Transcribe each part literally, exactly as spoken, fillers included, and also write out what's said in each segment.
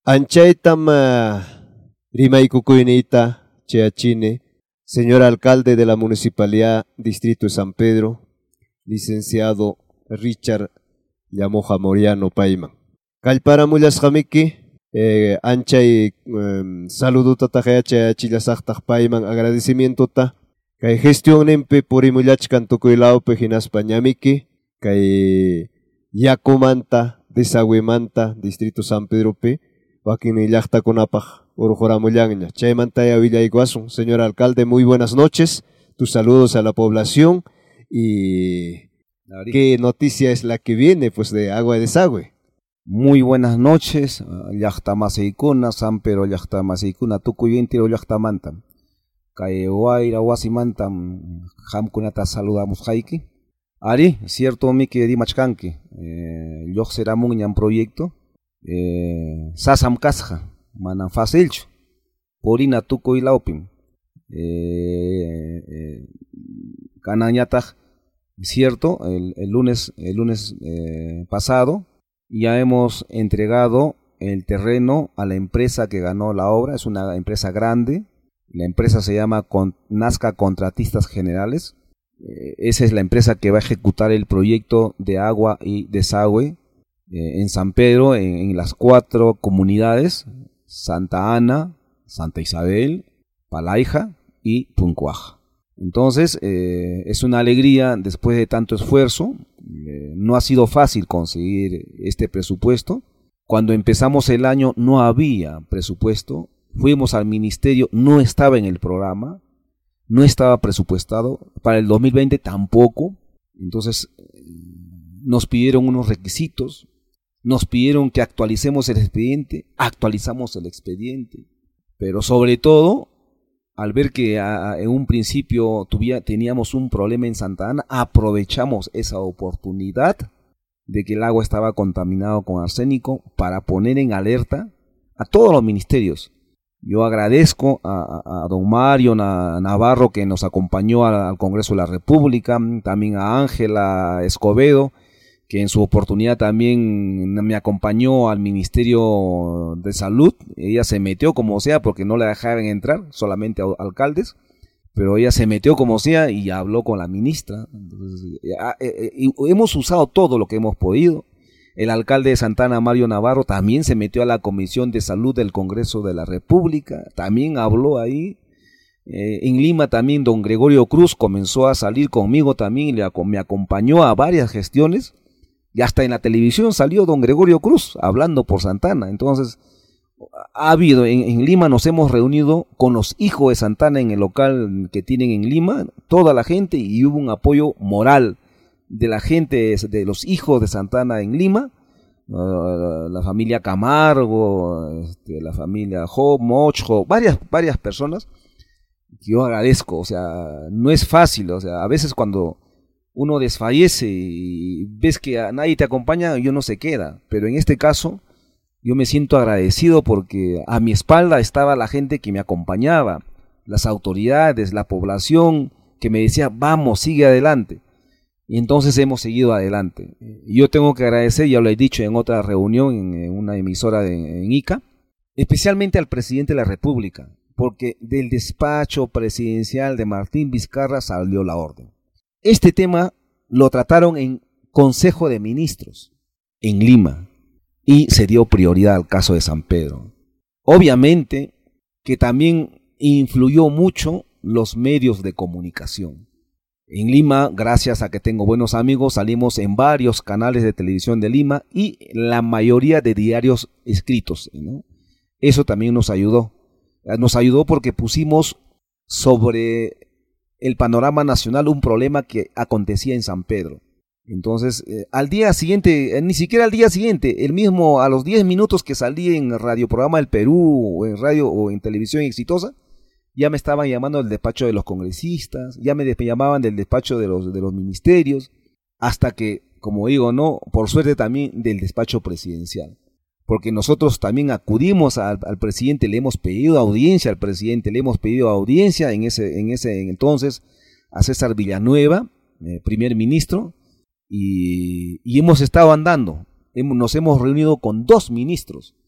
Anchaitam uh, Rimaikukuinita Cheachine, señor alcalde de la Municipalidad Distrito de San Pedro, licenciado Richard Llamoja Moriano Paiman. Kalpara Mullasjamiki, eh, Anchay um, saluduta tajayacha chilasachtaj Paiman, agradecimiento ta, kay gestión nempe porimulachkan tukuylaupe hinaspa ñamiki, kay Yakumanta, Desagüemanta, Distrito San Pedro P, Wakini Llaqtakunapaj Urujoramullanña. Chaymantaya Villaiguasun, señor alcalde, muy buenas noches. Tus saludos a la población y ¿qué noticia es la que viene pues de agua de desagüe? Muy buenas noches, llaqtamasaykuna, San Pedro llaqtamasaykuna, tukuyintiro llaqtamantam. Kay Wayra wasimantam hamkunata saludamos hayki. Ari, cierto miki rimachkanki, eh, lluqsiramunñan proyecto, eh, sasam kasqa, manan facilchu, purina tukuylawpim. Eh, eh, Kanañataq, cierto, el, el lunes, el lunes eh, pasado ya hemos entregado el terreno a la empresa que ganó la obra. Es una empresa grande, la empresa se llama Con, Nazca Contratistas Generales. Eh, esa es la empresa que va a ejecutar el proyecto de agua y desagüe eh, en San Pedro, en, en las cuatro comunidades, Santa Ana, Santa Isabel, Palaija y Puncuaja. Entonces, eh, es una alegría después de tanto esfuerzo. Eh, no ha sido fácil conseguir este presupuesto. Cuando empezamos el año no había presupuesto. Fuimos al ministerio, no estaba en el programa, no estaba presupuestado. Para el dos mil veinte tampoco. Entonces, nos pidieron unos requisitos, nos pidieron que actualicemos el expediente, actualizamos el expediente. Pero sobre todo, al ver que a, a, en un principio tuvía, teníamos un problema en Santa Ana, aprovechamos esa oportunidad de que el agua estaba contaminado con arsénico para poner en alerta a todos los ministerios. Yo agradezco a, a, a don Mario Navarro, que nos acompañó al, al Congreso de la República, también a Ángela Escobedo, que en su oportunidad también me acompañó al Ministerio de Salud. Ella se metió como sea porque no la dejaban entrar, solamente a alcaldes, pero ella se metió como sea y habló con la ministra. Entonces, eh, eh, hemos usado todo lo que hemos podido. El alcalde de Santa Ana, Mario Navarro, también se metió a la Comisión de Salud del Congreso de la República, también habló ahí. Eh, en Lima también don Gregorio Cruz comenzó a salir conmigo también, le, me acompañó a varias gestiones. Y hasta en la televisión salió don Gregorio Cruz hablando por Santa Ana. Entonces, ha habido, en, en Lima nos hemos reunido con los hijos de Santa Ana en el local que tienen en Lima, toda la gente, y hubo un apoyo moral de la gente, de los hijos de Santa Ana en Lima, uh, la familia Camargo, este, la familia Job, Mocho, varias, varias personas, que yo agradezco. O sea, no es fácil, o sea, a veces cuando uno desfallece y ves que a nadie te acompaña, y uno se queda. Pero en este caso, yo me siento agradecido porque a mi espalda estaba la gente que me acompañaba, las autoridades, la población, que me decía, vamos, sigue adelante. Y entonces hemos seguido adelante. Yo tengo que agradecer, ya lo he dicho en otra reunión, en una emisora de, en Ica, especialmente al presidente de la República, porque del despacho presidencial de Martín Vizcarra salió la orden. Este tema lo trataron en Consejo de Ministros, en Lima, y se dio prioridad al caso de San Pedro. Obviamente que también influyó mucho los medios de comunicación. En Lima, gracias a que tengo buenos amigos, salimos en varios canales de televisión de Lima y la mayoría de diarios escritos, ¿no? Eso también nos ayudó. Nos ayudó porque pusimos sobre el panorama nacional un problema que acontecía en San Pedro. Entonces, eh, al día siguiente, eh, ni siquiera al día siguiente, el mismo, a los diez minutos que salí en Radio Programa del Perú, o en radio o en Televisión Exitosa, ya me estaban llamando del despacho de los congresistas, ya me llamaban del despacho de los, de los ministerios, hasta que, como digo, no, por suerte también del despacho presidencial. Porque nosotros también acudimos al, al presidente, le hemos pedido audiencia al presidente, le hemos pedido audiencia en ese, en ese entonces a César Villanueva, eh, primer ministro, y, y hemos estado andando. Hemos, nos hemos reunido con dos ministros,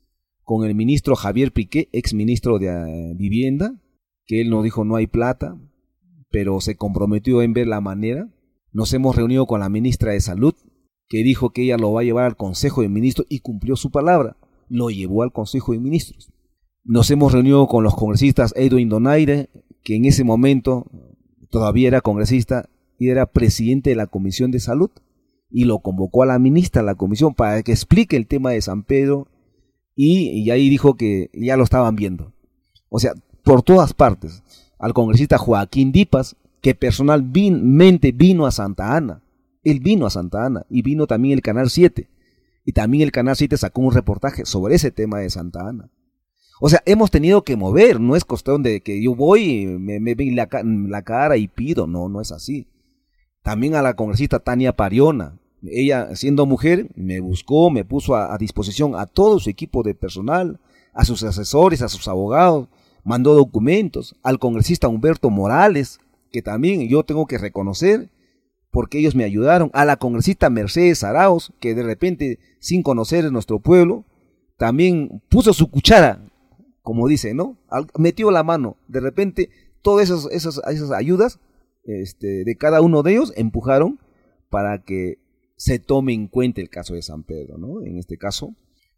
con el ministro Javier Piqué, ex ministro de uh, Vivienda, que él nos dijo no hay plata, pero se comprometió en ver la manera. Nos hemos reunido con la ministra de Salud, que dijo que ella lo va a llevar al Consejo de Ministros y cumplió su palabra, lo llevó al Consejo de Ministros. Nos hemos reunido con los congresistas Edwin Donaire, que en ese momento todavía era congresista y era presidente de la Comisión de Salud, y lo convocó a la ministra de la comisión para que explique el tema de San Pedro, y, y ahí dijo que ya lo estaban viendo. O sea, por todas partes, al congresista Joaquín Dipas, que personalmente vino a Santa Ana, él vino a Santa Ana, y vino también el Canal siete, y también el Canal siete sacó un reportaje sobre ese tema de Santa Ana. O sea, hemos tenido que mover, no es cuestión de que yo voy, me, me ven la, la cara y pido, no, no es así. También a la congresista Tania Pariona, ella siendo mujer me buscó, me puso a, a disposición a todo su equipo de personal, a sus asesores, a sus abogados, mandó documentos, al congresista Humberto Morales, que también yo tengo que reconocer porque ellos me ayudaron, a la congresista Mercedes Arauz, que de repente sin conocer nuestro pueblo, también puso su cuchara, como dice, ¿no? Metió la mano, de repente todas esas, esas, esas ayudas este, de cada uno de ellos empujaron para que se tome en cuenta el caso de San Pedro, ¿no? En este caso,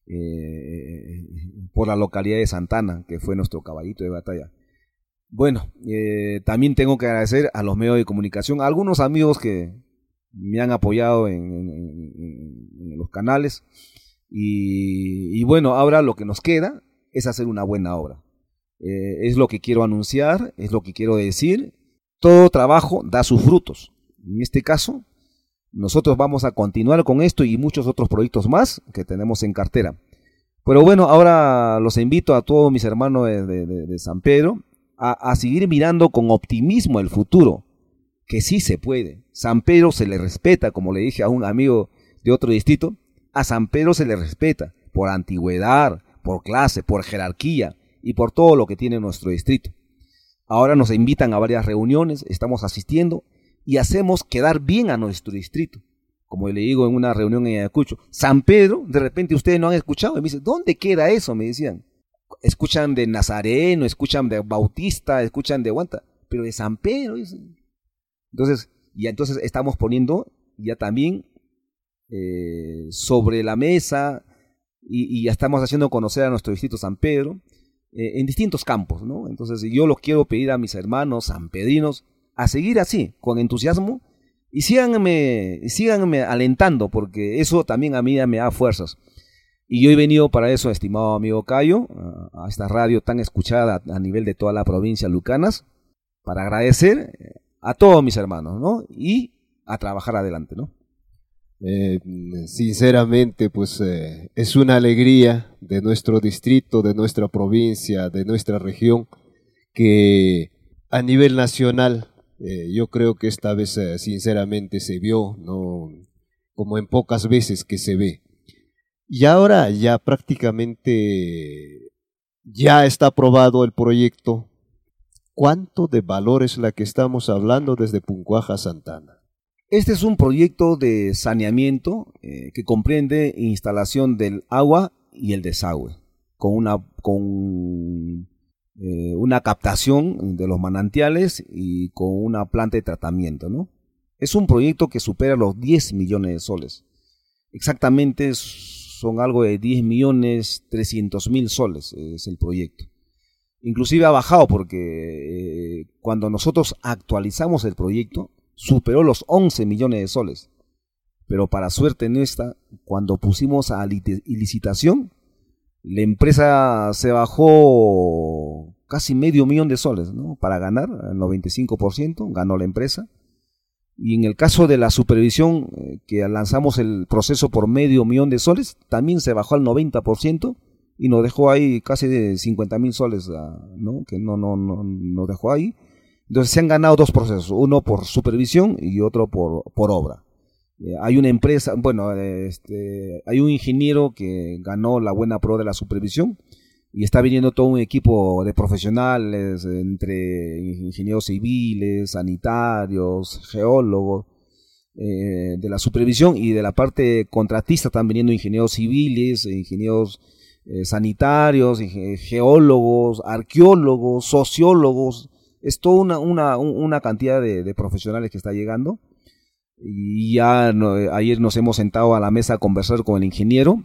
eh, por la localidad de Santana, que fue nuestro caballito de batalla. Bueno, eh, también tengo que agradecer a los medios de comunicación, a algunos amigos que me han apoyado en, en, en, en los canales, y, y bueno, ahora lo que nos queda es hacer una buena obra. Eh, es lo que quiero anunciar, es lo que quiero decir. Todo trabajo da sus frutos. En este caso, nosotros vamos a continuar con esto y muchos otros proyectos más que tenemos en cartera. Pero bueno, ahora los invito a todos mis hermanos de, de, de San Pedro a, a seguir mirando con optimismo el futuro, que sí se puede. San Pedro se le respeta, como le dije a un amigo de otro distrito, a San Pedro se le respeta por antigüedad, por clase, por jerarquía y por todo lo que tiene nuestro distrito. Ahora nos invitan a varias reuniones, estamos asistiendo y hacemos quedar bien a nuestro distrito. Como le digo en una reunión en Ayacucho, San Pedro, de repente ustedes no han escuchado, y me dicen, ¿dónde queda eso? Me decían, escuchan de Nazareno, escuchan de Bautista, escuchan de Guanta, pero de San Pedro. Entonces, ya entonces estamos poniendo ya también eh, sobre la mesa y, y ya estamos haciendo conocer a nuestro distrito San Pedro eh, en distintos campos, ¿no? Entonces yo los quiero pedir a mis hermanos sanpedrinos a seguir así, con entusiasmo, y síganme, síganme alentando, porque eso también a mí me da fuerzas. Y yo he venido para eso, estimado amigo Cayo, a esta radio tan escuchada a nivel de toda la provincia de Lucanas, para agradecer a todos mis hermanos, ¿no? Y a trabajar adelante, ¿no? Eh, sinceramente, pues eh, es una alegría de nuestro distrito, de nuestra provincia, de nuestra región, que a nivel nacional, eh, yo creo que esta vez eh, sinceramente se vio, ¿no? Como en pocas veces que se ve. Y ahora ya prácticamente ya está aprobado el proyecto. ¿Cuánto de valor es la que estamos hablando desde Puncuaja a Santana? Este es un proyecto de saneamiento eh, que comprende instalación del agua y el desagüe, con una, con, eh, una captación de los manantiales y con una planta de tratamiento, ¿no? Es un proyecto que supera los diez millones de soles. Exactamente son algo de diez millones trescientos mil soles es el proyecto. Inclusive ha bajado porque eh, cuando nosotros actualizamos el proyecto superó los once millones de soles. Pero para suerte nuestra, cuando pusimos a licitación, la empresa se bajó casi medio millón de soles, ¿no? Para ganar el noventa y cinco por ciento, ganó la empresa. Y en el caso de la supervisión, eh, que lanzamos el proceso por medio millón de soles, también se bajó al noventa por ciento y nos dejó ahí casi de cincuenta mil soles, ¿no? Que no, no, no nos dejó ahí. Entonces se han ganado dos procesos, uno por supervisión y otro por, por obra. Eh, hay una empresa, bueno, este, hay un ingeniero que ganó la buena pro de la supervisión y está viniendo todo un equipo de profesionales, entre ingenieros civiles, sanitarios, geólogos, eh, de la supervisión, y de la parte contratista están viniendo ingenieros civiles, ingenieros eh, sanitarios, ge- geólogos, arqueólogos, sociólogos. Es toda una, una, una cantidad de, de profesionales que está llegando. Y ya no, ayer nos hemos sentado a la mesa a conversar con el ingeniero.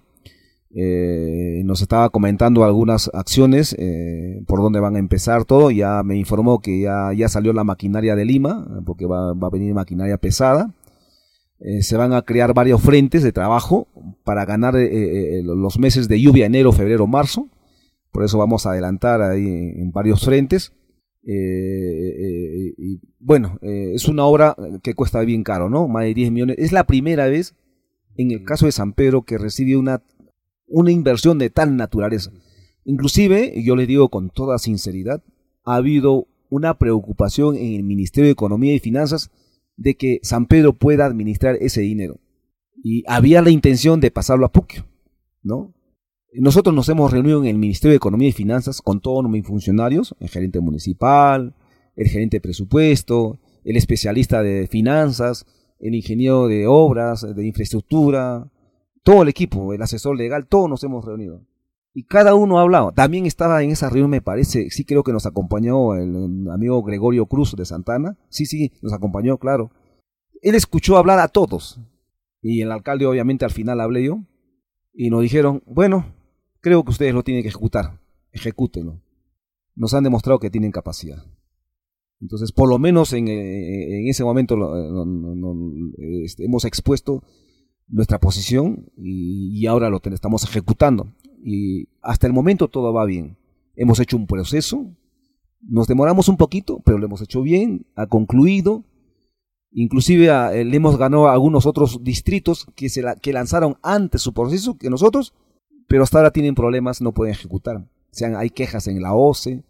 Eh, nos estaba comentando algunas acciones, eh, por dónde van a empezar todo. Ya me informó que ya, ya salió la maquinaria de Lima, porque va, va a venir maquinaria pesada. Eh, se van a crear varios frentes de trabajo para ganar eh, eh, los meses de lluvia, enero, febrero, marzo. Por eso vamos a adelantar ahí en, en varios frentes. Eh, eh, y bueno, eh, es una obra que cuesta bien caro, ¿no? Más de diez millones. Es la primera vez en el caso de San Pedro que recibe una, una inversión de tal naturaleza. Inclusive, yo les digo con toda sinceridad, ha habido una preocupación en el Ministerio de Economía y Finanzas de que San Pedro pueda administrar ese dinero. Y había la intención de pasarlo a Puquio, ¿no? Nosotros nos hemos reunido en el Ministerio de Economía y Finanzas con todos mis funcionarios, el gerente municipal, el gerente de presupuesto, el especialista de finanzas, el ingeniero de obras, de infraestructura, todo el equipo, el asesor legal, todos nos hemos reunido. Y cada uno ha hablado. También estaba en esa reunión, me parece, sí creo que nos acompañó el amigo Gregorio Cruz de Santana. Sí, sí, nos acompañó, claro. Él escuchó hablar a todos. Y el alcalde, obviamente, al final hablé yo. Y nos dijeron, bueno, creo que ustedes lo tienen que ejecutar. Ejecútenlo. Nos han demostrado que tienen capacidad. Entonces, por lo menos en, en ese momento no, no, no, este, hemos expuesto nuestra posición y, y ahora lo estamos ejecutando. Y hasta el momento todo va bien. Hemos hecho un proceso, nos demoramos un poquito, pero lo hemos hecho bien, ha concluido. Inclusive a, le hemos ganado a algunos otros distritos que, se la, que lanzaron antes su proceso que nosotros, pero hasta ahora tienen problemas, no pueden ejecutar. O sea, hay quejas en la O C E,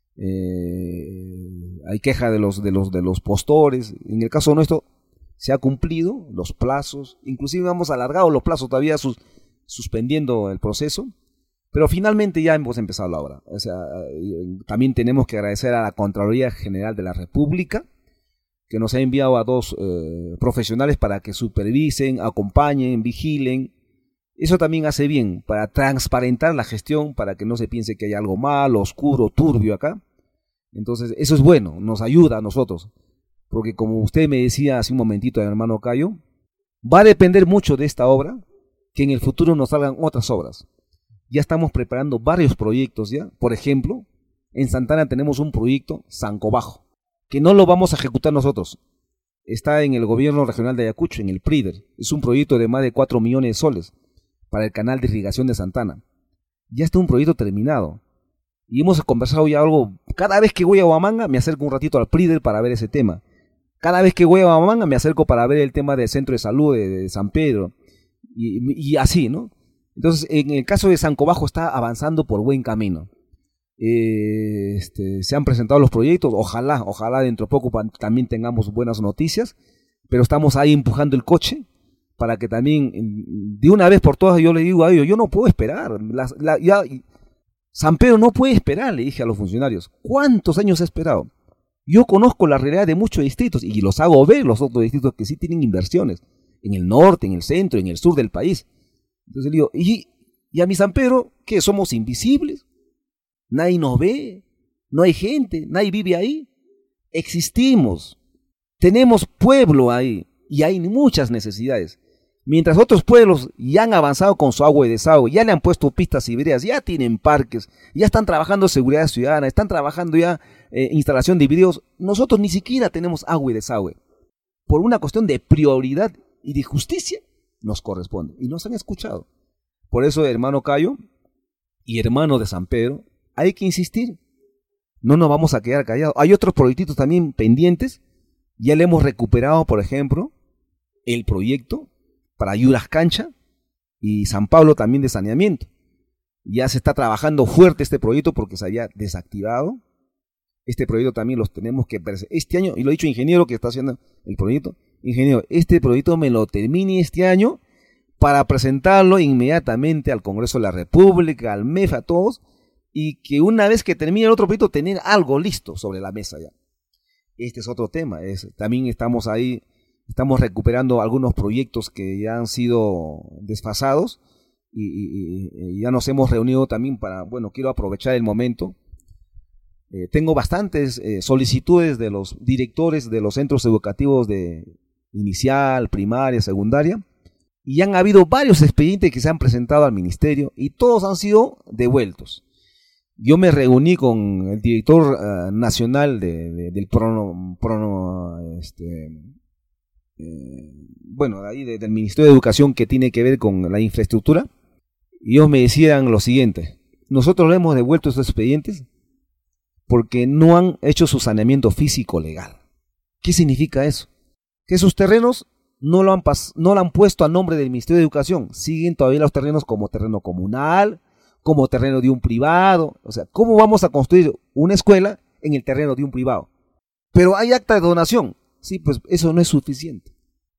eh, hay quejas de los, de, los, de los postores. En el caso nuestro se ha cumplido los plazos, inclusive hemos alargado los plazos todavía sus, suspendiendo el proceso, pero finalmente ya hemos empezado la obra. O sea, también tenemos que agradecer a la Contraloría General de la República, que nos ha enviado a dos eh, profesionales para que supervisen, acompañen, vigilen. Eso también hace bien, para transparentar la gestión, para que no se piense que hay algo malo, oscuro, turbio acá. Entonces, eso es bueno, nos ayuda a nosotros. Porque como usted me decía hace un momentito, hermano Cayo, va a depender mucho de esta obra, que en el futuro nos salgan otras obras. Ya estamos preparando varios proyectos ya. Por ejemplo, en Santana tenemos un proyecto Sanco Bajo, que no lo vamos a ejecutar nosotros. Está en el gobierno regional de Ayacucho, en el PRIDER. Es un proyecto de más de cuatro millones de soles para el canal de irrigación de Santana. Ya está un proyecto terminado. Y hemos conversado ya algo. Cada vez que voy a Huamanga me acerco un ratito al PRIDER para ver ese tema. Cada vez que voy a Huamanga me acerco para ver el tema del centro de salud de, de San Pedro. Y, y así, ¿no? Entonces, en el caso de Sanco Bajo está avanzando por buen camino. Eh, este, se han presentado los proyectos, ojalá, ojalá dentro de poco también tengamos buenas noticias, pero estamos ahí empujando el coche para que también, de una vez por todas, yo le digo a ellos, yo no puedo esperar. La, la, ya, San Pedro no puede esperar, le dije a los funcionarios. ¿Cuántos años he esperado? Yo conozco la realidad de muchos distritos y los hago ver los otros distritos que sí tienen inversiones. En el norte, en el centro, en el sur del país. Entonces le digo, ¿y, y a mi San Pedro qué? ¿Somos invisibles? ¿Nadie nos ve? ¿No hay gente? ¿Nadie vive ahí? Existimos. Tenemos pueblo ahí y hay muchas necesidades. Mientras otros pueblos ya han avanzado con su agua y desagüe, ya le han puesto pistas y veredas, ya tienen parques, ya están trabajando seguridad ciudadana, están trabajando ya eh, instalación de videos, nosotros ni siquiera tenemos agua y desagüe. Por una cuestión de prioridad y de justicia nos corresponde. Y nos han escuchado. Por eso, hermano Cayo y hermano de San Pedro, hay que insistir. No nos vamos a quedar callados. Hay otros proyectitos también pendientes. Ya le hemos recuperado, por ejemplo, el proyecto para Yuras Cancha y San Pablo también de saneamiento. Ya se está trabajando fuerte este proyecto porque se había desactivado. Este proyecto también los tenemos que presentar este año, y lo he dicho ingeniero que está haciendo el proyecto. Ingeniero, este proyecto me lo termine este año para presentarlo inmediatamente al Congreso de la República, al M E F, a todos, y que una vez que termine el otro proyecto, tener algo listo sobre la mesa ya. Este es otro tema. Es, también estamos ahí, estamos recuperando algunos proyectos que ya han sido desfasados, y, y, y ya nos hemos reunido también para, bueno, quiero aprovechar el momento. Eh, tengo bastantes eh, solicitudes de los directores de los centros educativos de inicial, primaria, secundaria, y han habido varios expedientes que se han presentado al ministerio y todos han sido devueltos. Yo me reuní con el director uh, nacional de, de, del prono, prono este, eh, bueno, de ahí de, del Ministerio de Educación, que tiene que ver con la infraestructura, y ellos me decían lo siguiente: nosotros le hemos devuelto estos expedientes porque no han hecho su saneamiento físico legal. ¿Qué significa eso? Que sus terrenos no lo han, pas no lo han puesto a nombre del Ministerio de Educación, siguen todavía los terrenos como terreno comunal, como terreno de un privado. O sea, ¿cómo vamos a construir una escuela en el terreno de un privado? Pero hay acta de donación. Sí, pues eso no es suficiente.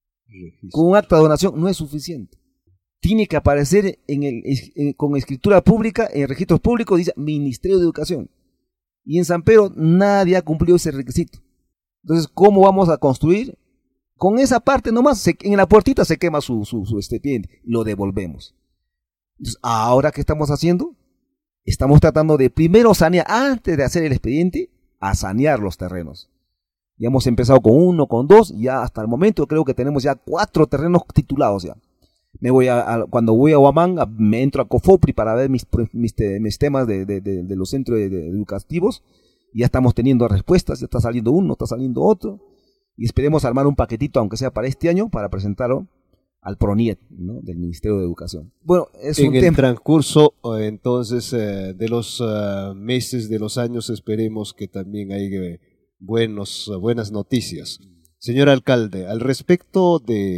Con un acta de donación no es suficiente. Tiene que aparecer en el, en, con escritura pública, en registros públicos, dice Ministerio de Educación. Y en San Pedro nadie ha cumplido ese requisito. Entonces, ¿cómo vamos a construir? Con esa parte nomás, se, en la puertita se quema su, su, su expediente, lo devolvemos. Entonces, ¿ahora qué estamos haciendo? Estamos tratando de primero sanear, antes de hacer el expediente, a sanear los terrenos. Ya hemos empezado con uno, con dos, ya hasta el momento creo que tenemos ya cuatro terrenos titulados ya. Me voy a, a, cuando voy a Huamanga, me entro a Cofopri para ver mis, mis, mis temas de, de, de, de los centros de, de educativos. Ya estamos teniendo respuestas, ya está saliendo uno, está saliendo otro. Y esperemos armar un paquetito, aunque sea para este año, para presentarlo al PRONIET, ¿no?, del Ministerio de Educación. Bueno, es en un el tema. transcurso, entonces, eh, de los uh, meses, de los años, esperemos que también haya eh, buenos, uh, buenas noticias. Señor alcalde, al respecto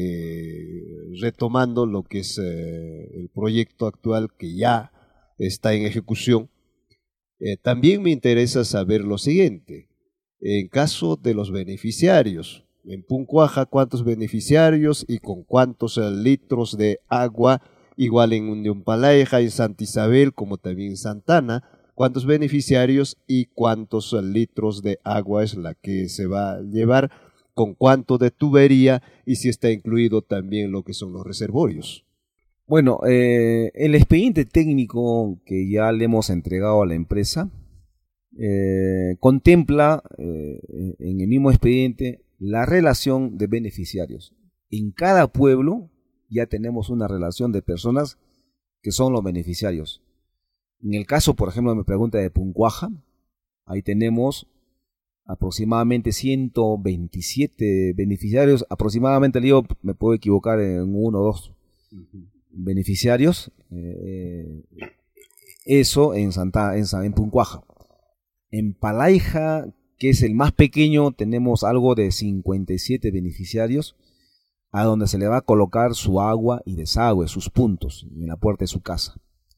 de, retomando lo que es eh, el proyecto actual que ya está en ejecución, eh, también me interesa saber lo siguiente. En caso de los beneficiarios, en Puncuaja, ¿cuántos beneficiarios y con cuántos eh, litros de agua? Igual en Unión Palaija, en Santa Isabel, como también en Santana, ¿cuántos beneficiarios y cuántos eh, litros de agua es la que se va a llevar? ¿Con cuánto de tubería? Y si está incluido también lo que son los reservorios. Bueno, eh, el expediente técnico que ya le hemos entregado a la empresa eh, contempla eh, en el mismo expediente la relación de beneficiarios. En cada pueblo ya tenemos una relación de personas que son los beneficiarios. En el caso, por ejemplo, me pregunta de Puncuaja, ahí tenemos aproximadamente ciento veintisiete beneficiarios, aproximadamente, le digo, me puedo equivocar en uno o dos uh-huh. beneficiarios, eh, eso en Santa, en, en Puncuaja. En Palaija, que es el más pequeño, tenemos algo de cincuenta y siete beneficiarios, a donde se le va a colocar su agua y desagüe, sus puntos, en la puerta de su casa.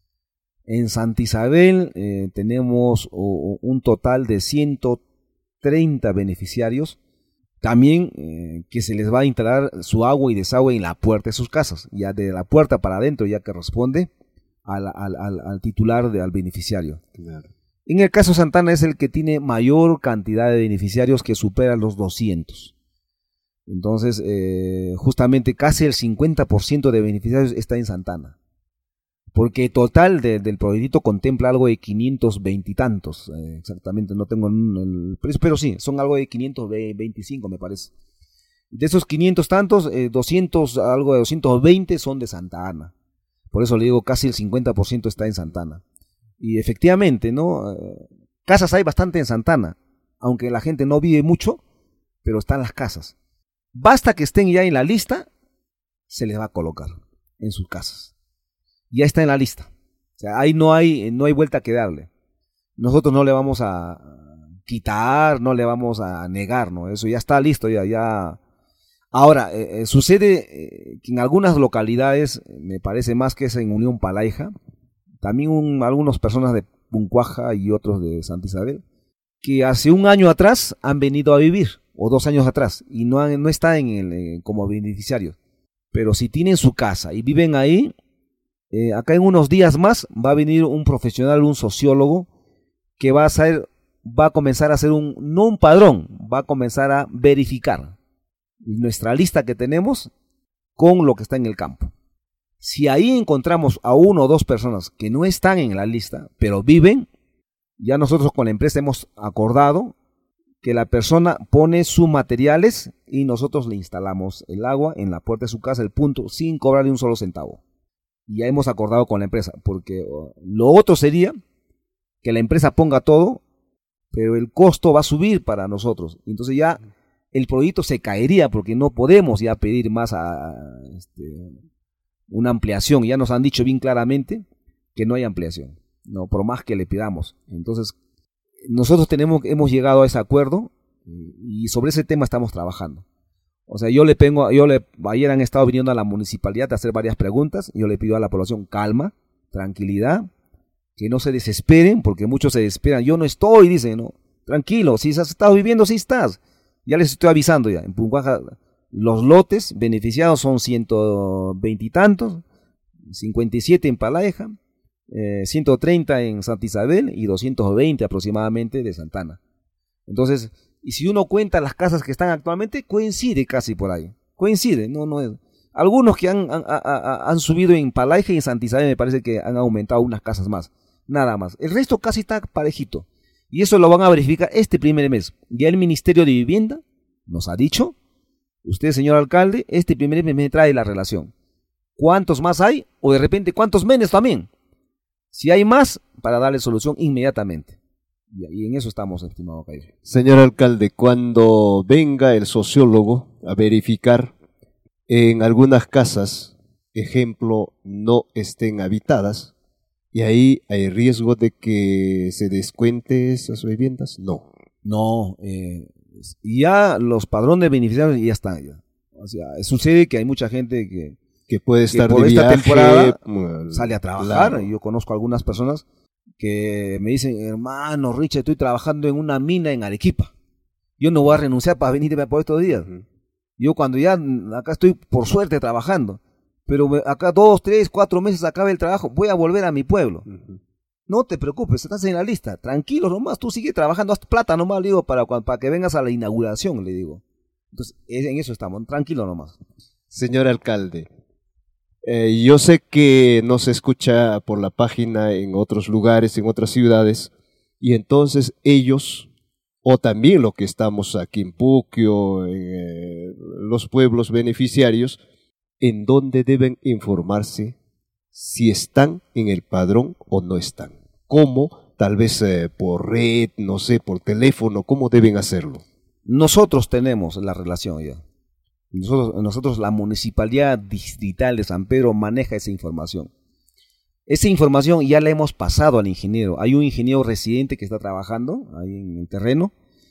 En Santa Isabel eh, tenemos oh, un total de ciento treinta beneficiarios, también eh, que se les va a instalar su agua y desagüe en la puerta de sus casas, ya de la puerta para adentro, ya que responde al, al, al, al titular, de, al beneficiario. Claro. En el caso de Santana es el que tiene mayor cantidad de beneficiarios, que supera los doscientos. Entonces, eh, justamente casi el cincuenta por ciento de beneficiarios está en Santana. Porque total de, del proyecto contempla algo de quinientos veinte y tantos, eh, exactamente, no tengo el precio, pero sí, son algo de quinientos veinticinco, me parece. De esos quinientos tantos, eh, doscientos, algo de doscientos veinte son de Santa Ana. Por eso le digo, casi el cincuenta por ciento está en Santa Ana. Y efectivamente, ¿no? Eh, casas hay bastante en Santa Ana, aunque la gente no vive mucho, pero están las casas. Basta que estén ya en la lista, se les va a colocar en sus casas. Ya está en la lista. O sea, ahí no hay, no hay vuelta que darle. Nosotros no le vamos a quitar, no le vamos a negar, ¿no? Eso ya está listo, ya, ya. Ahora, eh, eh, sucede eh, que en algunas localidades, me parece más que es en Unión Palaija, también un, algunas personas de Puncuaja y otros de Santa Isabel, que hace un año atrás han venido a vivir, o dos años atrás, y no, han, no está en el, eh, como beneficiarios. Pero si tienen su casa y viven ahí, Eh, acá en unos días más va a venir un profesional, un sociólogo, que va a hacer, va a comenzar a hacer un, no un padrón, va a comenzar a verificar nuestra lista que tenemos con lo que está en el campo. Si ahí encontramos a uno o dos personas que no están en la lista, pero viven, ya nosotros con la empresa hemos acordado que la persona pone sus materiales y nosotros le instalamos el agua en la puerta de su casa, el punto, sin cobrarle un solo centavo. Ya hemos acordado con la empresa, porque lo otro sería que la empresa ponga todo, pero el costo va a subir para nosotros. Entonces ya el proyecto se caería porque no podemos ya pedir más a, a este, una ampliación. Ya nos han dicho bien claramente que no hay ampliación, no, por más que le pidamos. Entonces nosotros tenemos, hemos llegado a ese acuerdo y sobre ese tema estamos trabajando. O sea, yo le tengo, yo le, ayer han estado viniendo a la municipalidad a hacer varias preguntas. Yo le pido a la población calma, tranquilidad, que no se desesperen, porque muchos se desesperan. Yo no estoy, dicen, no, tranquilo, si has estado viviendo, sí estás. Ya les estoy avisando ya. En Puncaja, los lotes beneficiados son ciento veinte y tantos, cincuenta y siete en Palaeja, eh, ciento treinta en Santa Isabel y doscientos veinte aproximadamente de Santana. Entonces, y si uno cuenta las casas que están actualmente, coincide casi por ahí. Coincide, no, no es. Algunos que han, han, han subido en Palaeja y en Santa Isabel me parece que han aumentado unas casas más. Nada más. El resto casi está parejito. Y eso lo van a verificar este primer mes. Ya el Ministerio de Vivienda nos ha dicho, usted, señor alcalde, este primer mes me trae la relación. ¿Cuántos más hay? O de repente, ¿cuántos menos también? Si hay más, para darle solución inmediatamente. Y en eso estamos, estimado Cayo. Señor alcalde, cuando venga el sociólogo a verificar en algunas casas, ejemplo, no estén habitadas, y ahí hay riesgo de que se descuente esas viviendas, no. No, eh, ya los padrones de beneficiarios ya están ya. O sea, sucede que hay mucha gente que, que puede estar que por de esta viaje, temporada bueno, sale a trabajar. claro. Yo conozco algunas personas que me dicen, hermano Richard, estoy trabajando en una mina en Arequipa. Yo no voy a renunciar para venir por estos días. Uh-huh. Yo cuando ya acá estoy por suerte trabajando, pero acá dos, tres, cuatro meses acabe el trabajo, voy a volver a mi pueblo. Uh-huh. No te preocupes, estás en la lista, tranquilo nomás, tú sigue trabajando, haz plata nomás, le digo, para, para que vengas a la inauguración, le digo. Entonces, en eso estamos, tranquilo nomás. Señor alcalde, eh, yo sé que no se escucha por la página en otros lugares, en otras ciudades, y entonces ellos, o también lo que estamos aquí en Puquio, en eh, los pueblos beneficiarios, ¿en dónde deben informarse si están en el padrón o no están? ¿Cómo? Tal vez eh, por red, no sé, por teléfono, ¿cómo deben hacerlo? Nosotros tenemos la relación ya. Nosotros, nosotros, la Municipalidad Distrital de San Pedro maneja esa información. Esa información ya la hemos pasado al ingeniero. Hay un ingeniero residente que está trabajando ahí en el terreno.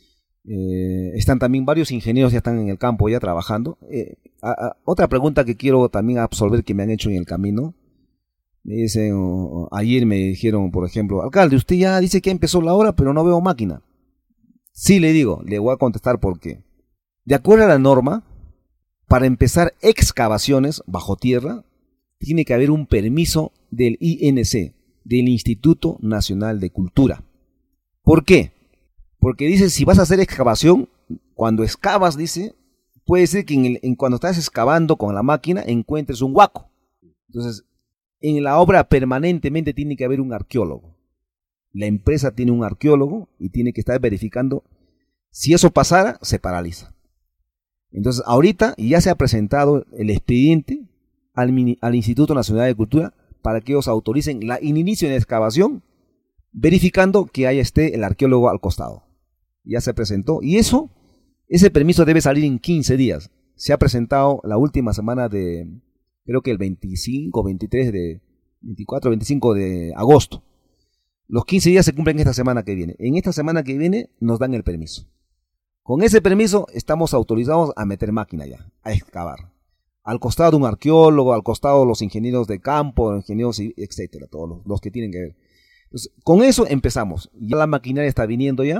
Eh, están también varios ingenieros ya están en el campo ya trabajando. Eh, a, a, otra pregunta que quiero también absolver que me han hecho en el camino. Me dicen, oh, ayer me dijeron, por ejemplo, alcalde, usted ya dice que empezó la obra, pero no veo máquina. Sí, le digo, le voy a contestar por qué. De acuerdo a la norma, para empezar excavaciones bajo tierra, tiene que haber un permiso del I N C, del Instituto Nacional de Cultura. ¿Por qué? Porque dice, si vas a hacer excavación, cuando excavas, dice, puede ser que en el, en cuando estás excavando con la máquina encuentres un huaco. Entonces, en la obra permanentemente tiene que haber un arqueólogo. La empresa tiene un arqueólogo y tiene que estar verificando. Si eso pasara, se paraliza. Entonces, ahorita ya se ha presentado el expediente al, al Instituto Nacional de Cultura para que ellos autoricen la, el inicio de la excavación, verificando que ahí esté el arqueólogo al costado. Ya se presentó. Y eso, ese permiso debe salir en quince días. Se ha presentado la última semana de, creo que el veinticinco, veintitrés de, veinticuatro, veinticinco de agosto. Los quince días se cumplen esta semana que viene. En esta semana que viene nos dan el permiso. Con ese permiso estamos autorizados a meter máquina ya, a excavar. Al costado de un arqueólogo, al costado de los ingenieros de campo, ingenieros, etcétera, todos los, los que tienen que ver. Entonces, con eso empezamos. Ya la maquinaria está viniendo ya.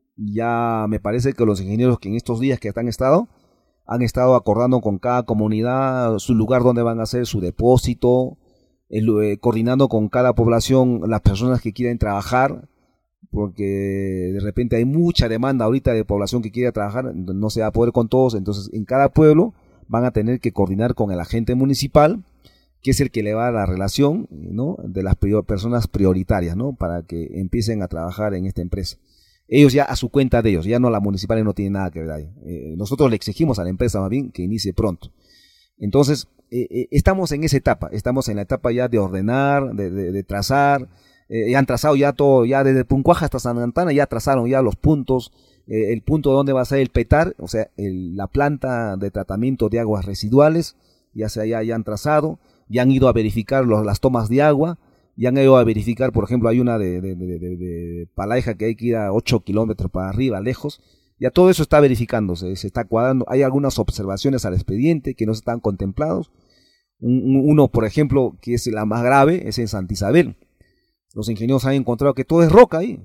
Ya me parece que los ingenieros que en estos días que han estado, han estado acordando con cada comunidad su lugar donde van a hacer su depósito, el, eh, coordinando con cada población las personas que quieren trabajar, porque de repente hay mucha demanda ahorita de población que quiere trabajar, no se va a poder con todos, entonces en cada pueblo van a tener que coordinar con el agente municipal que es el que le va a la relación, ¿no?, de las prior, personas prioritarias, ¿no?, para que empiecen a trabajar en esta empresa. Ellos ya a su cuenta de ellos, ya no la municipal no tiene nada que ver ahí. Eh, nosotros le exigimos a la empresa más bien que inicie pronto. Entonces, eh, eh, estamos en esa etapa, estamos en la etapa ya de ordenar, de, de, de trazar, eh, ya han trazado ya todo, ya desde Puncuaja hasta Santa Ana ya trazaron ya los puntos, eh, el punto donde va a ser el petar, o sea, el, la planta de tratamiento de aguas residuales, ya se ya, ya han trazado, ya han ido a verificar los, las tomas de agua, ya han ido a verificar, por ejemplo, hay una de, de, de, de, de Palaija que hay que ir a ocho kilómetros para arriba, lejos, ya todo eso está verificándose, se está cuadrando, hay algunas observaciones al expediente que no están contemplados, un, uno, por ejemplo, que es la más grave, es en Santa Isabel, los ingenieros han encontrado que todo es roca ahí,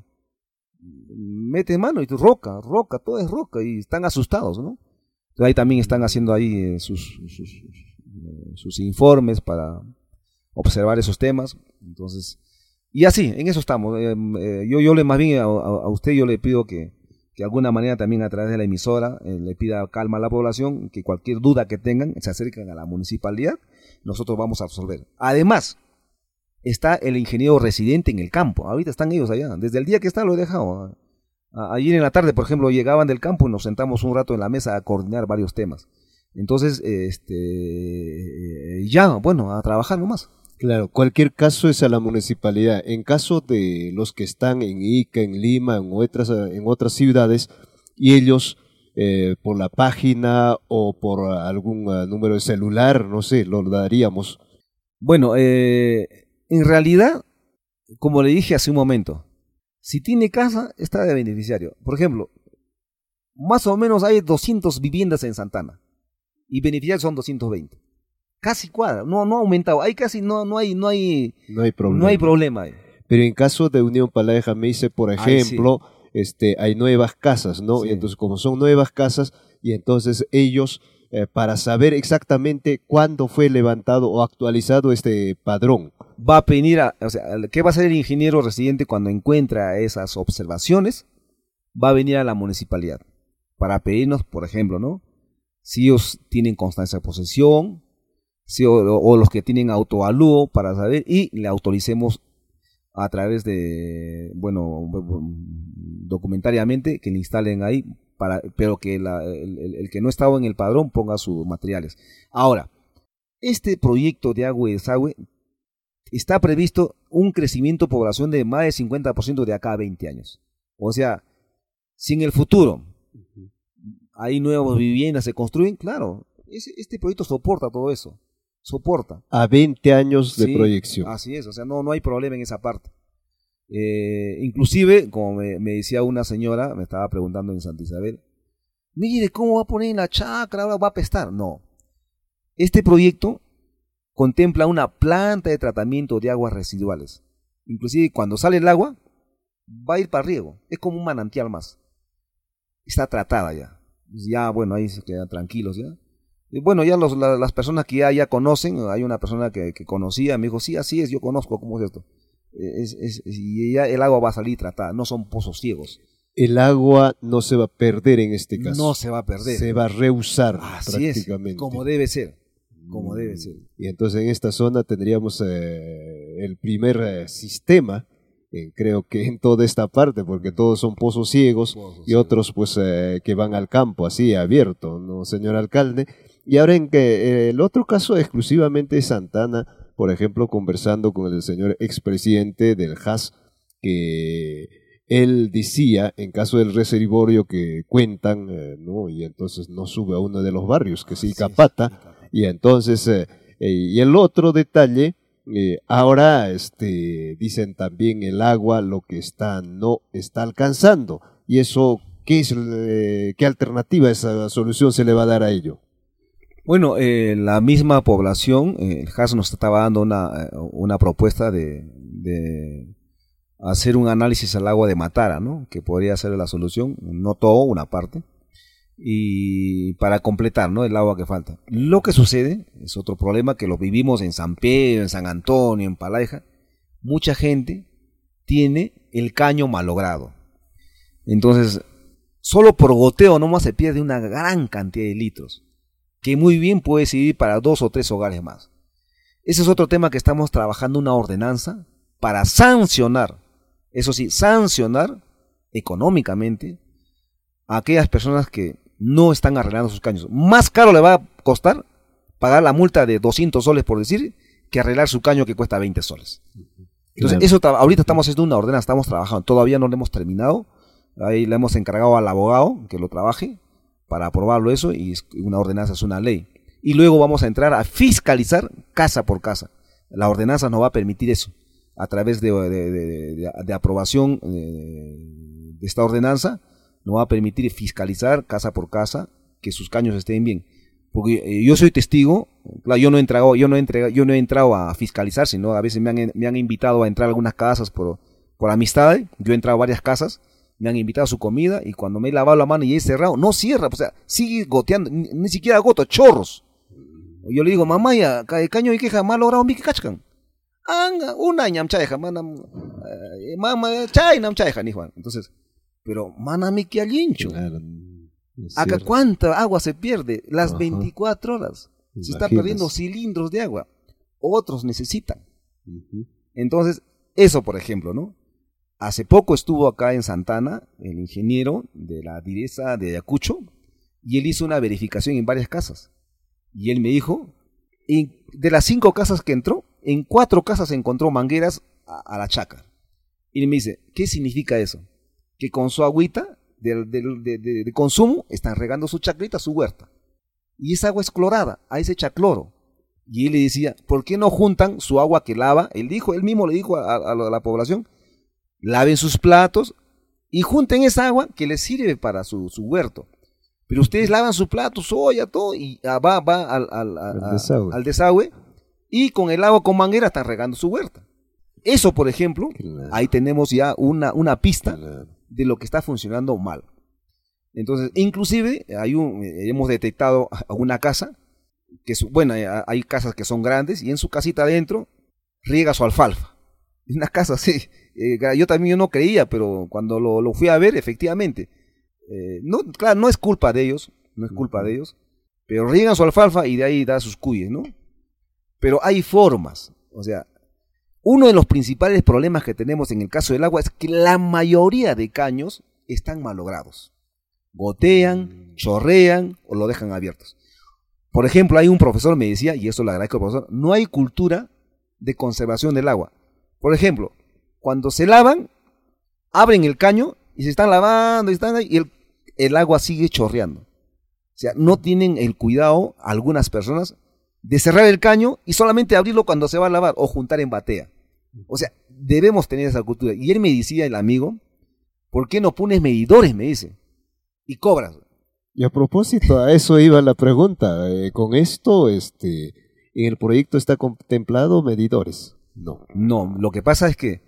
mete mano y tú, roca, roca, todo es roca, y están asustados, ¿no? Entonces ahí también están haciendo ahí eh, sus, sus, sus, sus informes para observar esos temas. Entonces, y así, en eso estamos. Eh, eh, yo, yo le más bien a, a, a usted yo le pido que, que de alguna manera también a través de la emisora eh, le pida calma a la población, que cualquier duda que tengan se acerquen a la municipalidad, nosotros vamos a resolver. Además, está el ingeniero residente en el campo, ahorita están ellos allá, desde el día que está lo he dejado. A, ayer en la tarde, por ejemplo, llegaban del campo y nos sentamos un rato en la mesa a coordinar varios temas. Entonces, este, ya, bueno, a trabajar nomás. Claro, cualquier caso es a la municipalidad. En caso de los que están en Ica, en Lima, en otras, en otras ciudades, y ellos eh, por la página o por algún uh, número de celular, no sé, lo daríamos. Bueno, eh, en realidad, como le dije hace un momento, si tiene casa, está de beneficiario. Por ejemplo, más o menos hay doscientas viviendas en Santa Ana, y beneficiarios son doscientos veinte. Casi cuadra, no, no ha aumentado, hay casi, no, no hay, no hay, no hay problema. No hay problema. Pero en caso de Unión Palaija me dice, por ejemplo, Ay, sí. este, hay nuevas casas, ¿no? Sí. Y entonces, como son nuevas casas, y entonces ellos, eh, para saber exactamente cuándo fue levantado o actualizado este padrón. Va a venir a, o sea, ¿qué va a hacer el ingeniero residente cuando encuentra esas observaciones? Va a venir a la municipalidad para pedirnos, por ejemplo, ¿no?, si ellos tienen constancia de posesión, Sí, o, o los que tienen autoavalúo para saber, y le autoricemos a través de, bueno, documentariamente que le instalen ahí, para, pero que la, el, el, el que no estaba en el padrón ponga sus materiales. Ahora, este proyecto de agua y desagüe está previsto un crecimiento de población de más del cincuenta por ciento de acá a veinte años. O sea, si en el futuro hay nuevas viviendas, se construyen, claro, ese, este proyecto soporta todo eso. Soporta. A veinte años de sí, proyección. Así es, o sea, no, no hay problema en esa parte. Eh, inclusive, como me, me decía una señora, me estaba preguntando en Santa Isabel, mire, ¿cómo va a poner en la chacra? ¿Va a apestar? No. Este proyecto contempla una planta de tratamiento de aguas residuales. Inclusive, cuando sale el agua, va a ir para riego. Es como un manantial más. Está tratada ya. Ya, bueno, ahí se quedan tranquilos ya. Y bueno, ya los, la, las personas que ya, ya conocen, hay una persona que, que conocía, me dijo, sí, así es, yo conozco cómo es esto. Es, es, y ya el agua va a salir tratada, no son pozos ciegos. El agua no se va a perder en este caso. No se va a perder. Se va a reusar así prácticamente. Es, como debe ser, como debe ser. Y entonces en esta zona tendríamos eh, el primer eh, sistema, eh, creo que en toda esta parte, porque todos son pozos ciegos pozos y ciegos. Otros pues eh, que van al campo así abierto, ¿no, señor alcalde? Y ahora en que eh, el otro caso exclusivamente es Santa Ana, por ejemplo, conversando con el señor expresidente del H A S, que él decía, en caso del reservorio que cuentan, eh, ¿no?, y entonces no sube a uno de los barrios, que sí, Capata, y entonces, eh, eh, y el otro detalle, eh, ahora este, dicen también el agua, lo que está, no está alcanzando, y eso, ¿qué, es, eh, qué alternativa, esa solución se le va a dar a ello? Bueno, eh, la misma población, eh, el H A S nos estaba dando una, una propuesta de, de hacer un análisis al agua de Matara, ¿no?, que podría ser la solución, no todo, una parte, y para completar, ¿no?, el agua que falta. Lo que sucede es otro problema que lo vivimos en San Pedro, en San Antonio, en Palaija. Mucha gente tiene el caño malogrado. Entonces, solo por goteo nomás se pierde una gran cantidad de litros, que muy bien puede servir para dos o tres hogares más. Ese es otro tema que estamos trabajando, una ordenanza para sancionar, eso sí, sancionar económicamente a aquellas personas que no están arreglando sus caños. Más caro le va a costar pagar la multa de doscientos soles, por decir, que arreglar su caño que cuesta veinte soles. Entonces, eso ahorita estamos haciendo una ordenanza, estamos trabajando, todavía no lo hemos terminado, ahí le hemos encargado al abogado que lo trabaje para aprobarlo eso, y una ordenanza es una ley. Y luego vamos a entrar a fiscalizar casa por casa. La ordenanza nos va a permitir eso, a través de, de, de, de, de aprobación de, de esta ordenanza, nos va a permitir fiscalizar casa por casa que sus caños estén bien. Porque eh, yo soy testigo, claro, yo no he entrado, yo no he entregado, yo no he entrado a fiscalizar, sino a veces me han, me han invitado a entrar a algunas casas por, por amistad. Yo he entrado a varias casas, me han invitado a su comida, y cuando me he lavado la mano y he cerrado, no cierra, o sea, sigue goteando, ni, ni siquiera gota, chorros. Yo le digo, mamá, ya, el caño y queja mal logrado, mi que cachcan. Anga, una ñamchaeja, manam, eh, mamá, chay, namchaeja, ni Juan. Entonces, pero, manami que alincho. Claro, acá, ¿cuánta agua se pierde? Las Ajá. veinticuatro horas. Imaginas. Se está perdiendo cilindros de agua. Otros necesitan. Uh-huh. Entonces, eso, por ejemplo, ¿no? Hace poco estuvo acá en Santana el ingeniero de la Direza de Ayacucho, y él hizo una verificación en varias casas. Y él me dijo, en, de las cinco casas que entró, en cuatro casas encontró mangueras a, a la chaca. Y él me dice, ¿qué significa eso? Que con su agüita de, de, de, de, de consumo están regando su chaclita, su huerta. Y esa agua es clorada, ahí se echa cloro. Y él le decía, ¿por qué no juntan su agua que lava? Él dijo, él mismo le dijo a, a, a la población, laven sus platos y junten esa agua que les sirve para su, su huerto. Pero ustedes lavan su plato, su olla, todo, y va, va al, al, a, al, desagüe. al desagüe, y con el agua con manguera están regando su huerta. Eso, por ejemplo, claro. Ahí tenemos ya una, una pista claro. de lo que está funcionando mal. Entonces, inclusive, hay un, hemos detectado una casa, que es, bueno, hay casas que son grandes, y en su casita adentro riega su alfalfa. Una casa así, eh, yo también yo no creía, pero cuando lo, lo fui a ver, efectivamente, Eh, no, claro, no es culpa de ellos, no es culpa de ellos, pero riegan su alfalfa y de ahí da sus cuyes, ¿no? Pero hay formas, o sea, uno de los principales problemas que tenemos en el caso del agua es que la mayoría de caños están malogrados, gotean, chorrean o lo dejan abiertos. Por ejemplo, hay un profesor me decía, y eso le agradezco al profesor, no hay cultura de conservación del agua. Por ejemplo, cuando se lavan, abren el caño y se están lavando y están ahí, y el el agua sigue chorreando. O sea, no tienen el cuidado, algunas personas, de cerrar el caño y solamente abrirlo cuando se va a lavar o juntar en batea. O sea, debemos tener esa cultura. Y él me decía, el amigo, ¿por qué no pones medidores? Me dice, y cobras. Y a propósito, a eso iba la pregunta. Eh, con esto, este, ¿en el proyecto está contemplado medidores? No. No, lo que pasa es que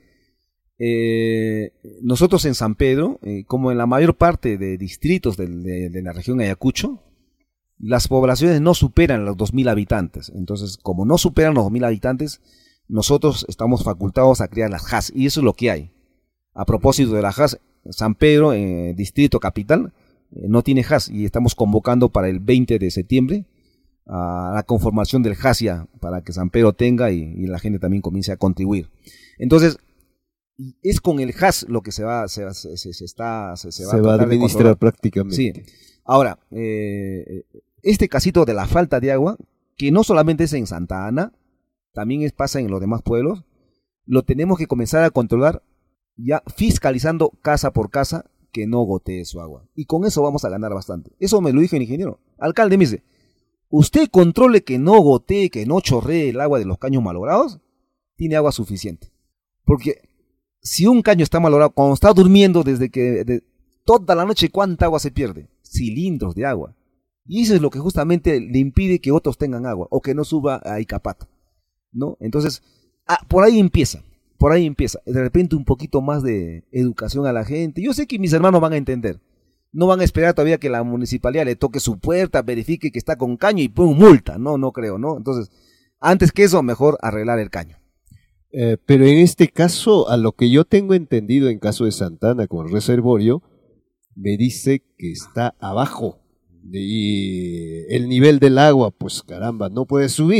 Eh, nosotros en San Pedro, eh, como en la mayor parte de distritos de, de, de la región Ayacucho, las poblaciones no superan los dos mil habitantes. Entonces, como no superan los dos mil habitantes, nosotros estamos facultados a crear las H A S, y eso es lo que hay. A propósito de las H A S, San Pedro, eh, distrito capital, eh, no tiene H A S, y estamos convocando para el veinte de septiembre a la conformación del H A S ya, para que San Pedro tenga y, y la gente también comience a contribuir. Entonces, es con el H A S lo que se va, se, se, se, se está, se, se va, se a, va a administrar prácticamente. Sí. Ahora, eh, este casito de la falta de agua, que no solamente es en Santa Ana, también es, pasa en los demás pueblos, lo tenemos que comenzar a controlar ya fiscalizando casa por casa que no gotee su agua. Y con eso vamos a ganar bastante. Eso me lo dijo el ingeniero. Alcalde me dice, usted controle que no gotee, que no chorree el agua de los caños malogrados, tiene agua suficiente. Porque si un caño está malogrado, cuando está durmiendo desde que de, toda la noche, ¿cuánta agua se pierde? Cilindros de agua. Y eso es lo que justamente le impide que otros tengan agua o que no suba a Icapata, ¿no? Entonces, ah, por ahí empieza, por ahí empieza. De repente un poquito más de educación a la gente. Yo sé que mis hermanos van a entender. No van a esperar todavía que la municipalidad le toque su puerta, verifique que está con caño y pone multa. No, no creo, ¿no? Entonces, antes que eso, mejor arreglar el caño. Eh, pero en este caso, a lo que yo tengo entendido en caso de Santana con el reservorio, me dice que está abajo y el nivel del agua, pues caramba, no puede subir.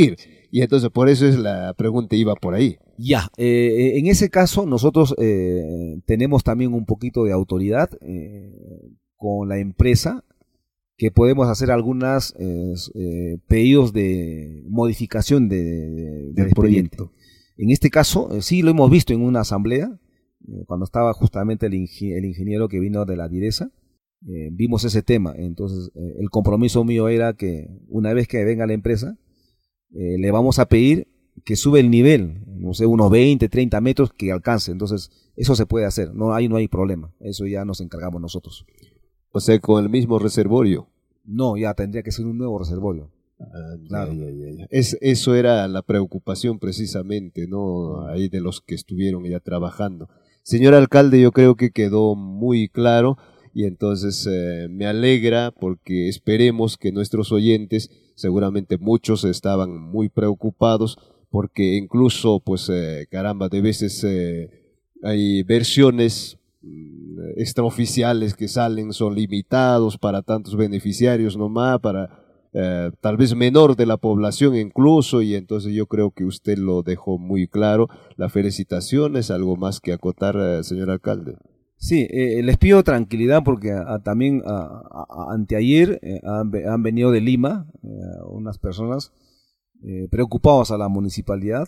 Y entonces por eso es la pregunta iba por ahí. Ya, eh, en ese caso nosotros eh, tenemos también un poquito de autoridad eh, con la empresa, que podemos hacer algunas eh, eh, pedidos de modificación de, de, del proyecto. En este caso, eh, sí lo hemos visto en una asamblea, eh, cuando estaba justamente el, ing el ingeniero que vino de la DIRESA, eh, vimos ese tema. Entonces, eh, el compromiso mío era que una vez que venga la empresa, eh, le vamos a pedir que sube el nivel, no sé, unos veinte, treinta metros que alcance. Entonces, eso se puede hacer, no, ahí no hay problema, eso ya nos encargamos nosotros. O sea, con el mismo reservorio. No, ya tendría que ser un nuevo reservorio. Ah, claro. Ya, ya, ya. Es, eso era la preocupación precisamente, ¿no? Ahí de los que estuvieron ya trabajando. Señor alcalde, yo creo que quedó muy claro y entonces eh, me alegra porque esperemos que nuestros oyentes, seguramente muchos estaban muy preocupados porque incluso, pues, eh, caramba, de veces eh, hay versiones extraoficiales que salen, son limitados para tantos beneficiarios nomás, para eh, tal vez menor de la población incluso, y entonces yo creo que usted lo dejó muy claro. La felicitación, ¿es algo más que acotar, eh, señor alcalde? Sí, eh, les pido tranquilidad porque a, a, también a, a, anteayer eh, han, han venido de Lima eh, unas personas eh, preocupadas a la municipalidad,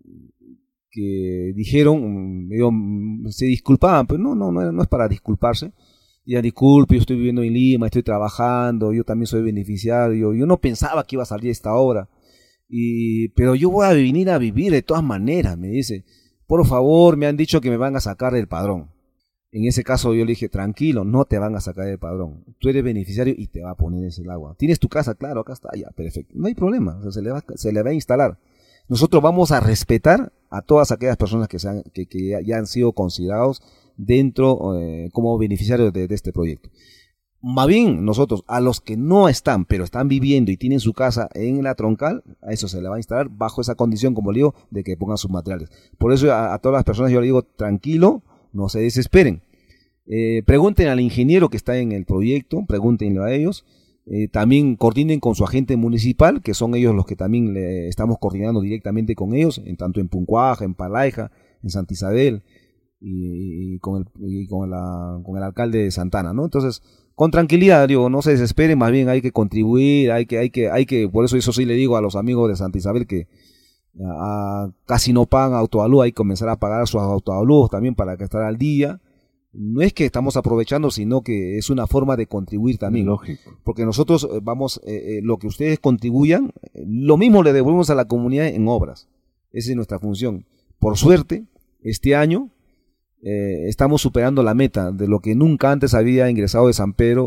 que dijeron, yo, se disculpaban, pero no, no, no es para disculparse. Ya disculpe, yo estoy viviendo en Lima, estoy trabajando, yo también soy beneficiario, yo no pensaba que iba a salir esta obra, y, pero yo voy a venir a vivir de todas maneras, me dice, por favor, me han dicho que me van a sacar del padrón. En ese caso yo le dije, tranquilo, no te van a sacar del padrón, tú eres beneficiario y te va a poner ese agua. ¿Tienes tu casa? Claro, acá está, ya, perfecto, no hay problema, o sea, se, le va, se le va a instalar. Nosotros vamos a respetar a todas aquellas personas que, sean, que, que ya, ya han sido considerados dentro eh, como beneficiarios de, de este proyecto. Más bien, nosotros, a los que no están, pero están viviendo y tienen su casa en la troncal, a eso se le va a instalar bajo esa condición, como le digo, de que pongan sus materiales. Por eso a, a todas las personas yo le digo, tranquilo, no se desesperen. Eh, pregunten al ingeniero que está en el proyecto, pregúntenle a ellos. Eh, también coordinen con su agente municipal, que son ellos los que también le estamos coordinando directamente con ellos, en tanto en Puncuaja, en Palaija, en Santa Isabel y, y, con, el, y con, la, con el alcalde de Santana, ¿no? Entonces, con tranquilidad, digo, no se desesperen, más bien hay que contribuir, hay que, hay que, hay que, por eso eso sí le digo a los amigos de Santa Isabel que a, a, casi no pagan autoavalúo, hay que comenzar a pagar sus autoavalúos también para que estar al día. No es que estamos aprovechando, sino que es una forma de contribuir también. Lógico. Porque nosotros vamos, eh, eh, lo que ustedes contribuyan, eh, lo mismo le devolvemos a la comunidad en obras. Esa es nuestra función. Por suerte, este año eh, estamos superando la meta de lo que nunca antes había ingresado de San Pedro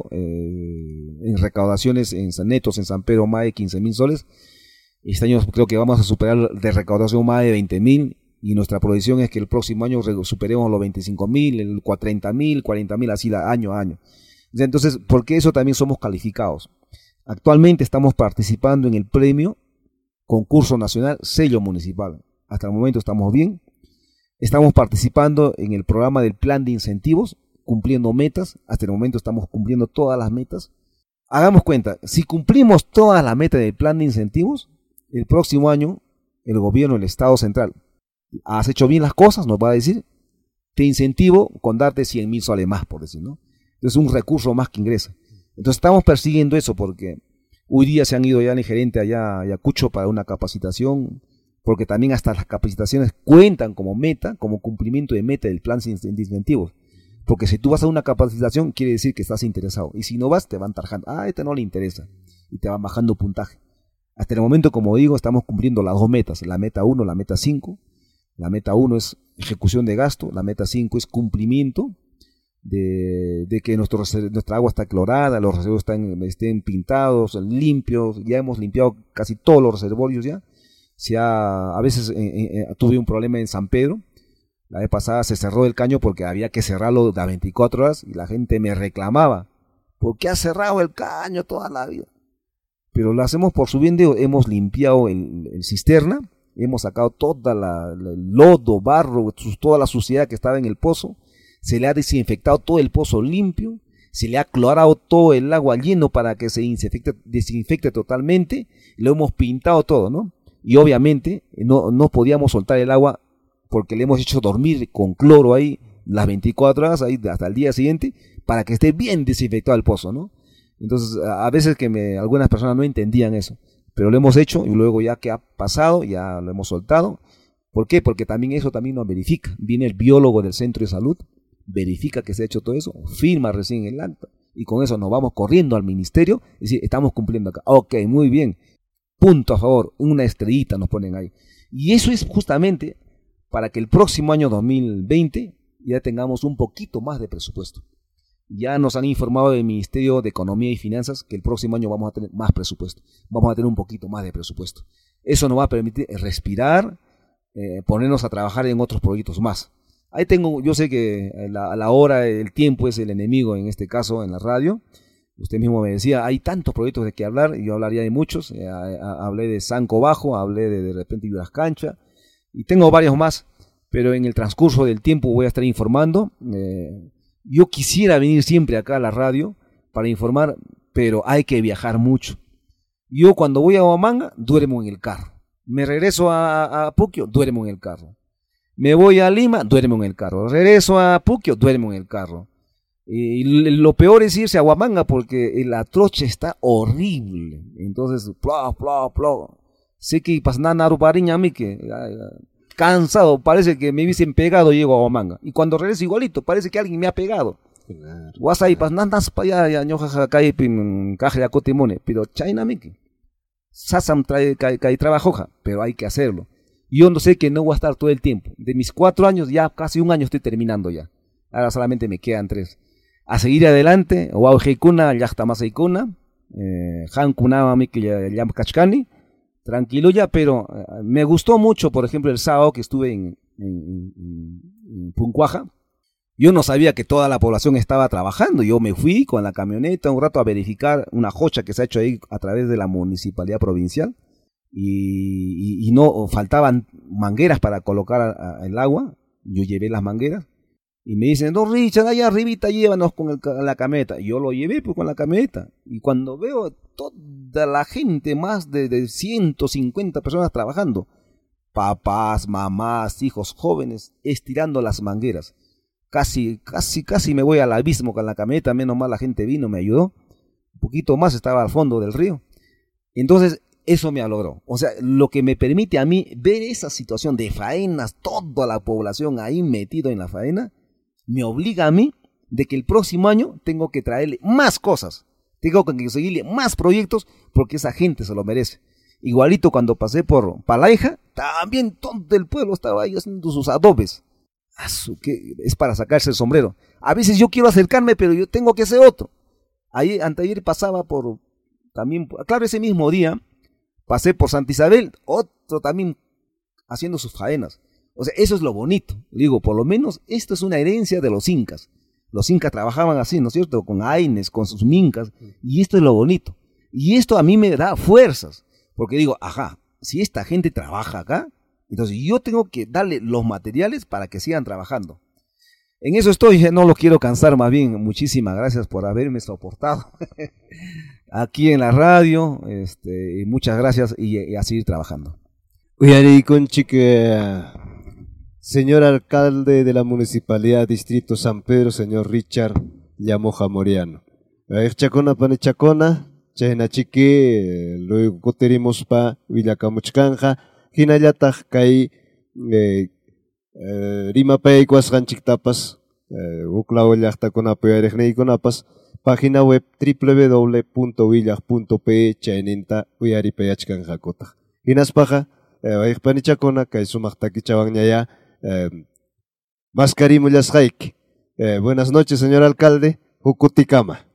eh, en recaudaciones en netos en San Pedro, más de quince mil soles. Este año creo que vamos a superar de recaudación más de veinte mil. Y nuestra proyección es que el próximo año superemos los veinticinco mil, el treinta mil, cuarenta mil, así año a año. Entonces, ¿por qué eso también somos calificados? Actualmente estamos participando en el premio Concurso Nacional Sello Municipal. Hasta el momento estamos bien. Estamos participando en el programa del Plan de Incentivos, cumpliendo metas. Hasta el momento estamos cumpliendo todas las metas. Hagamos cuenta, si cumplimos todas las metas del Plan de Incentivos, el próximo año el gobierno del Estado Central, has hecho bien las cosas, nos va a decir, te incentivo con darte cien mil soles más, por decir, ¿no? Entonces un recurso más que ingresa. Entonces estamos persiguiendo eso porque hoy día se han ido ya el gerente allá a Ayacucho para una capacitación, porque también hasta las capacitaciones cuentan como meta, como cumplimiento de meta del plan de incentivos. Porque si tú vas a una capacitación, quiere decir que estás interesado. Y si no vas, te van tarjando. Ah, a este no le interesa. Y te van bajando puntaje. Hasta el momento, como digo, estamos cumpliendo las dos metas. La meta uno, la meta cinco. La meta uno es ejecución de gasto, la meta cinco es cumplimiento de, de que nuestro, nuestra agua está clorada, los reservorios están, estén pintados, limpios, ya hemos limpiado casi todos los reservorios ya. Se ha, a veces eh, eh, tuve un problema en San Pedro, la vez pasada se cerró el caño porque había que cerrarlo a veinticuatro horas y la gente me reclamaba, ¿por qué has cerrado el caño toda la vida? Pero lo hacemos por su bien, hemos limpiado el, el cisterna, hemos sacado toda la, la, el lodo, barro, toda la suciedad que estaba en el pozo, se le ha desinfectado todo el pozo limpio, se le ha clorado todo el agua lleno para que se desinfecte, desinfecte totalmente, lo hemos pintado todo, ¿no? y obviamente no, no podíamos soltar el agua porque le hemos hecho dormir con cloro ahí las veinticuatro horas ahí hasta el día siguiente para que esté bien desinfectado el pozo, ¿no? Entonces a veces que me, algunas personas no entendían eso, pero lo hemos hecho y luego ya que ha pasado ya lo hemos soltado. ¿Por qué? Porque también eso también nos verifica. Viene el biólogo del centro de salud, verifica que se ha hecho todo eso, firma recién el acta y con eso nos vamos corriendo al ministerio y decir, estamos cumpliendo acá. Ok, muy bien, punto a favor, una estrellita nos ponen ahí. Y eso es justamente para que el próximo año dos mil veinte ya tengamos un poquito más de presupuesto. Ya nos han informado del Ministerio de Economía y Finanzas que el próximo año vamos a tener más presupuesto, vamos a tener un poquito más de presupuesto. Eso nos va a permitir respirar, eh, ponernos a trabajar en otros proyectos más. Ahí tengo, yo sé que la, la hora, el tiempo es el enemigo en este caso en la radio. Usted mismo me decía, hay tantos proyectos de que hablar, y yo hablaría de muchos. Eh, a, a, hablé de Sanco Bajo, hablé de de repente Ibras Cancha, y tengo varios más, pero en el transcurso del tiempo voy a estar informando. Eh, yo quisiera venir siempre acá a la radio para informar, pero hay que viajar mucho. Yo cuando voy a Huamanga, duermo en el carro. Me regreso a, a Puquio, duermo en el carro. Me voy a Lima, duermo en el carro. Regreso a Puquio, duermo en el carro. Y lo peor es irse a Huamanga porque la trocha está horrible. Entonces, plo, plo, plo. Sé que pasnan a Rupariña a mí que cansado, parece que me hubiesen pegado y llego a Huamanga. Y cuando regreso igualito, parece que alguien me ha pegado. Guasay pasnan para allá, ñoja cae caja cotimone, pero China me que sasam trae cae trabajo, pero hay que hacerlo. Yo no sé que no voy a estar todo el tiempo. De mis cuatro años, ya casi un año estoy terminando ya. Ahora solamente me quedan tres. A seguir adelante, Waujeikuna, Yachtamasaikuna, Hankuna, Miki, Yam Kachkani, tranquilo ya, pero eh, me gustó mucho, por ejemplo, el sábado que estuve en, en, en, en Puncuaja. Yo no sabía que toda la población estaba trabajando. Yo me fui con la camioneta un rato a verificar una jocha que se ha hecho ahí a través de la municipalidad provincial. Y, y, y no faltaban mangueras para colocar a, a, el agua. Yo llevé las mangueras y me dicen, no, Richard, allá arribita llévanos con el, la camioneta. Y yo lo llevé pues con la camioneta y cuando veo toda la gente, más de, de ciento cincuenta personas trabajando, papás, mamás, hijos jóvenes, estirando las mangueras, casi, casi, casi me voy al abismo con la camioneta. Menos mal la gente vino, me ayudó, un poquito más estaba al fondo del río. Entonces eso me logró, o sea, lo que me permite a mí ver esa situación de faenas, toda la población ahí metido en la faena, me obliga a mí de que el próximo año tengo que traerle más cosas, tengo que conseguirle más proyectos porque esa gente se lo merece. Igualito cuando pasé por Palaija, también todo el pueblo estaba ahí haciendo sus adobes. Que es para sacarse el sombrero. A veces yo quiero acercarme, pero yo tengo que hacer otro. Ahí, anteayer pasaba por, también, claro, ese mismo día, pasé por Santa Isabel, otro también haciendo sus faenas. O sea, eso es lo bonito. Digo, por lo menos esto es una herencia de los incas. Los incas trabajaban así, ¿no es cierto? Con aines, con sus mincas. Y esto es lo bonito. Y esto a mí me da fuerzas. Porque digo, ajá, si esta gente trabaja acá, entonces yo tengo que darle los materiales para que sigan trabajando. En eso estoy, no los quiero cansar, más bien. Muchísimas gracias por haberme soportado aquí en la radio. Este, muchas gracias y, y a seguir trabajando. Uyari Conchique, señor alcalde de la Municipalidad Distrito San Pedro, señor Richard Llamoja Moriano. Chacona panechacona, chayna chique, luego coterimos pa Villacamuchcanja, Hinayatag kai Rima Paikuas Ranchiktapas, Uklao Llachtakona Pearegneiconapas, página web w w w punto villag punto p e chaynenta Uyari Payachkanjakota. Hinaspaja, Panichacona, kai sumachtaki chavagñaya, Mascarimullas Haik. Buenas noches, señor alcalde, Jucuticama.